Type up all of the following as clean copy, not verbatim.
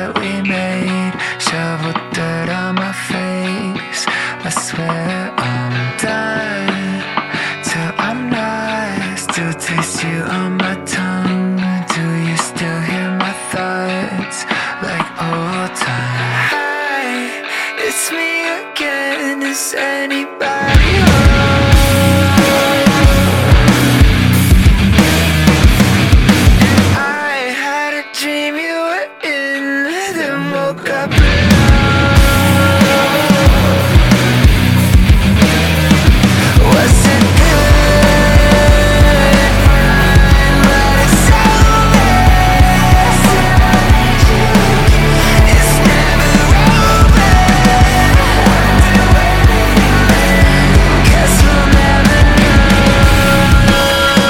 that we made. Shovel dirt on my face. I swear I'm done till I'm not. Still taste you on my tongue. Do you still hear my thoughts like old times? Hi, it's me again. Is anybody home? I had a dream you were in, then woke up alone. Was it good? But it's over. It's never over. Guess we'll never know.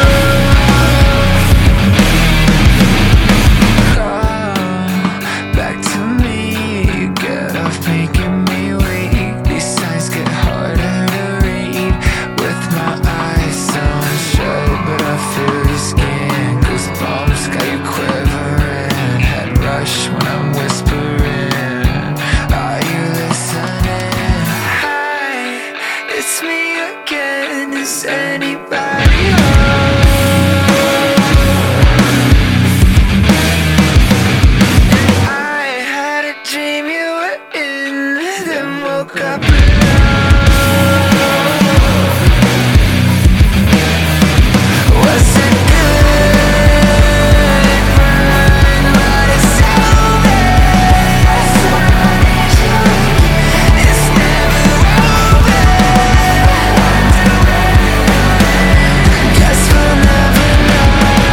Call back to me. Get off making me weak. These signs get harder to read with my eyes sewn shut, but I feel your skin. Goosebumps got you quivering. Head rush when I'm whispering. Are you listening? Hi, it's me again. Is anybody home? I had a dream you were in, then woke up alone. Was it good? But it's over. It's never over. Guess we'll never know.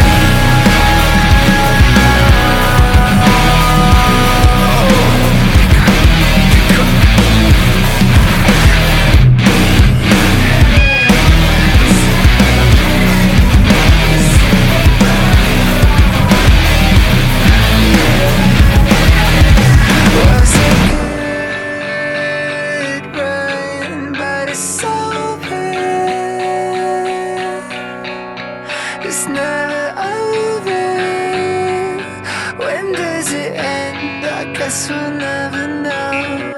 Was it good run, but it's over. It's never over. When does it end? I guess we'll never know.